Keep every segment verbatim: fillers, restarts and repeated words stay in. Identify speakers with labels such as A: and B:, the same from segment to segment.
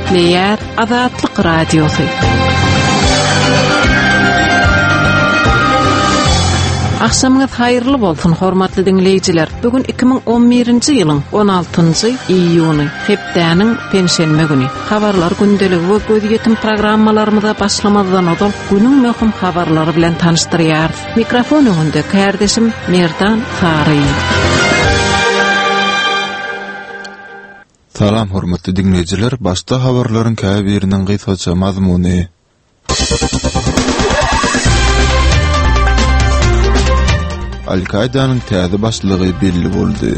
A: Eýär Azatlyk Radiosu. Akşamınız hayırlı bolsun hormatly dinleyijiler. Bugün iki bin on birinji ýylyň on altynjy iýuny, hepdäniň penşenme güni. Habarlar gündeligi we göz ýetim programmalarymyza başlamazdan odup günüň möhüm habarlary bilen tanıştyrýar. Mikrofon öňünde kardeşim Merdan Fary.
B: Salam hormatly dinleyijiler, başda habarlaryň käbirinden gysgaça mazmuny. Al-Qaida'nın täze başlygy belli boldy.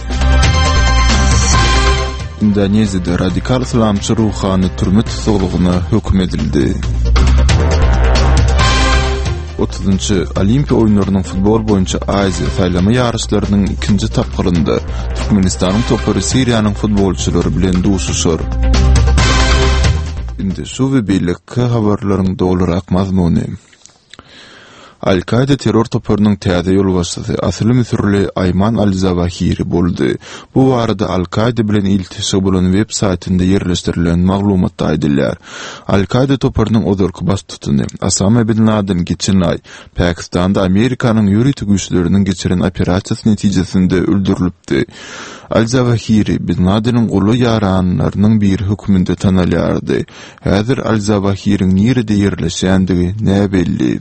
B: Indoneziýada radikal islamçy ruhany türme tutulgyna hökm edildi. otuzunçy Olimpiýa oýunlarynyň futbol boýunça Aziýa saýlama ýarışlarynyň ikinji tapgyrynda Türkmenistanyň topary Siriýanyň futbolçylary bilen duşuşar. Indi şu we beýleki habarlaryň dolarak mazmuny. Al-Qaida terror toparynyň täze ýolbaşçysy Asly Misirli Ayman al-Zawahiri boldy. Bu barada Al-Qaida bilen iltişik bolan web saytynda ýerleşdirilen maglumatda aýdylýar. Al-Qaida toparynyň ozurky baş tutuny Osama bin Laden geçen ay Pakistanda Amerikanyň ýöretik güýçleriniň geçiren operasiýasy netijesinde öldürilipdi. Al-Zawahiri bin Laden'in ulu yaranlarynyň bir hökmünde tanalýardy. Häzir Al-Zawahiriň nerede ýerleşýändigi ne belli.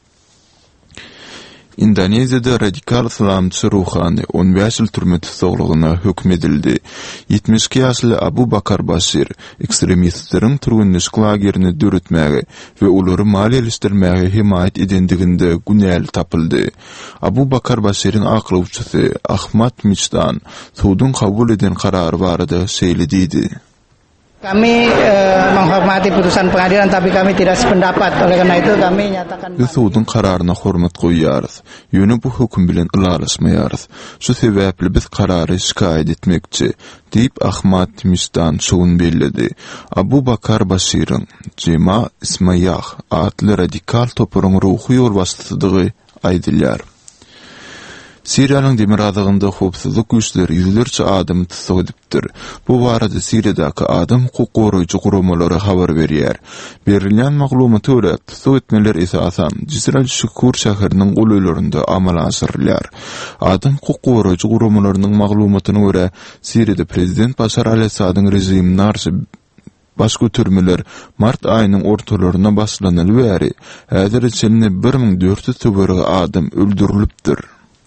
B: Indoneziýada radikal islamçy ruhany on beş ýyl türme tutulgyna hökm edildi. yetmiş iki ýaşly Abu Bakar Bashir ekstremistleriň türgünleşik lagerini döretmäge we olary maliýeleşdirmäge himayet edendiginde günäl tapyldy. Abu Bakar Bashir'in aklawçysy Ahmad Miçdan suwdun kabul eden karary barada şeýledidi.
C: Kami eh, menghormati putusan pengadilan tapi kami tidak sependapat. Oleh karena itu kami nyatakan
B: Biz suwdun kararyna hormat goýýarys. Ýöne bu hökm bilen ılalaşmaýarys. Şu sebäpli biz karary şikayet etmekçi diýip Ahmad Misdan şuun bellidi. Abu Bakar Bashir'in Cema Ismayah adly radikal toparyň ruhy ýolbaşçysydygy aýdylýar. Siriýanyň demir adagynda howpsuzlyk güýçleri ýüzlerçe adam tutsak edipdir. Bu barada Siriýadaky adam hukuk goraýjy guramalary habar berýär. Berilýän maglumata görä tutsak etmeler esasan Cisral Şukur şäheriniň golaýlarynda amal asyrylýar. Adam hukuk goraýjy guramalarynyň maglumatyna görä Siriýada prezident Başar al-Asadyň rejimine garşy baş götürmeler mart aýynyň ortalaryna başlanyl bäri häzir içinde bir ming dört ýüz töwerge adam öldürilipdir.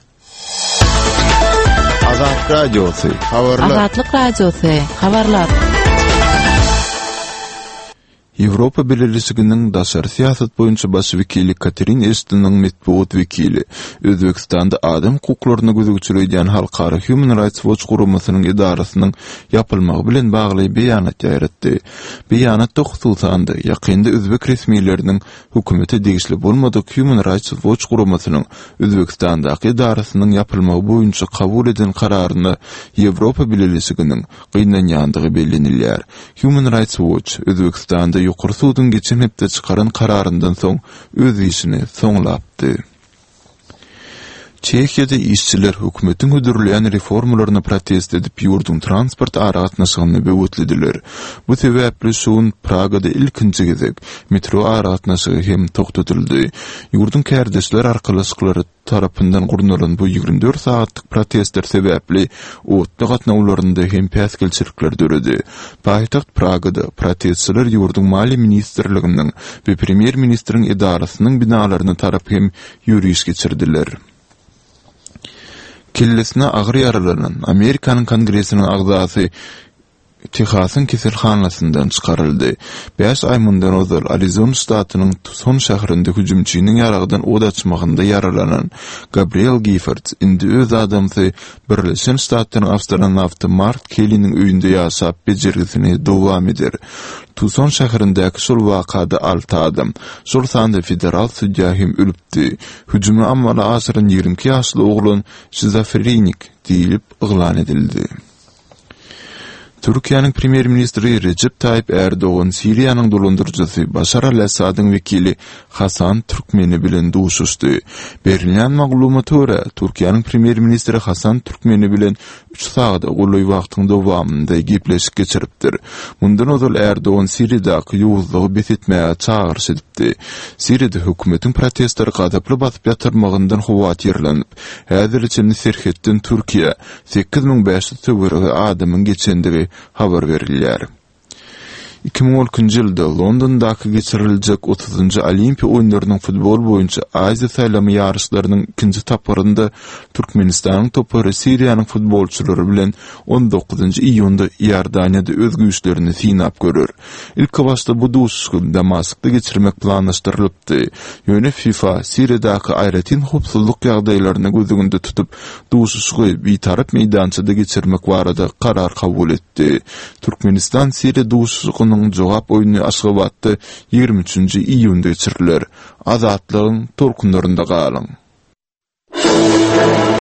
B: Azat Radyosu, habarlar.
A: Azatlyk Radyosu, habarlar.
B: Ýewropa Birleşiginiň daşary siýasat boýunça baş wekili Katrin Ashton'yň medeniýet wekili Özbekistanda adam hukuklaryny gözegçileýän Halkara Human Rights Watch guramasynyň idarasynyň ýapylmagy bilen bagly beýanat ýaratdy. Beýanatda hususanda ýakynda Özbek resmiýetleriniň hökümete degişli bolmadyk Human Rights Watch guramasynyň Özbekistandaky idarasynyň ýapylmagy boýunça kabul eden kararyny Ýewropa Birleşiginiň gynanýandygy bellenilýär. Human Rights Watch Özbekistanda ýokary suwdun geçen hepde çykaran kararyndan soň öz işini soňlapdy. Çekiýada işçiler hökümetiň ödürülýän reformalaryny protest edip ýurdun transport aragatnaşygyny böwütlediler. Bu sebäpli şuun Pragada ilkinji gezek metro aragatnaşygy hem toktatyldy. Ýurdun kärdeşler arkalaşyklary tarapyndan gurunalan bu ýigirme dört saatlyk protestler sebäpli otda gatnawlarynda hem päskelçilikler döredi. Paýtaxt Pragada protestçiler ýurdun mali ministrliginiň we premier ministriň idarasynyň binalaryny tarap hem ýürüýüş geçirdiler. Kellesine agyr yaralanan Amerikanyň Kongresiniň agzasy Texas'ın keselhanasyndan çykaryldy. beş ay mundan ozal Arizona ştatynyň Tucson şäherinde hüjümçiniň ýaragdan od açmagynda yaralanan Gabriel Giffords indi öz adamsy Birleşen Ştatlaryň astronawty Mark Kelly'niň öýünde ýaşap bejergisini dowam eder. Tucson şäherindäki şol wakada alty adam şol sanda federal südýä hem ölüpdi. Hüjümi ammala asyryň ýigirme iki ýaşly oglun şizofrenik diýilip yglan edildi. Türkiýanyň premier ministri Recep Tayyip Erdoğan Siriýanyň dolandyrjysy Başar al-Asadyň wekili Hasan Türkmeni bilen duşuşdy. Berilýän maglumaty görä Türkiýanyň premier ministri Hasan Türkmeni bilen üç sagda goly wagtyň dowamynda gepleşip geçiripdir. Mundan ozal Erdoğan Siriýadaky ýowuzlygy besetmäge çağırş edipdi. Siriýada hökümetiň protestleri gadaply basyp ýatyrmagyndan howatyrlanyp, häzir içinde serhetden Türkiýe sekiz miň beş ýüz töwerge adamyň geçendigi habar berilýär. iki bin on üçinji ýylda Londondaky geçiriljek otuzunji Olimpiýa oýunlarynyň futbol boýunça Aziýa saýlamy ýarışlarynyň ikinji tapyrynda Türkmenistanyň topary Siriýanyň futbolçulary bilen on dokuzunji iýunda Ýordaniýada öz güýçlerini synap görür. Ilk başda bu duşuşy Damaskda geçirmek planlaşdyrylypdy. Ýöne FIFA Siriýadaky aýratyn howpsuzlyk ýagdaýlaryny gözüňde tutup duşuşy bitarap meýdançada geçirmek barada karar kabul etdi. Türkmenistan Siriýa duşuşynyň jogap oýuny Aşgabatda ýigirmi üçinji iýunda geçirilir. Azatlygyň torkunlarynda galyň.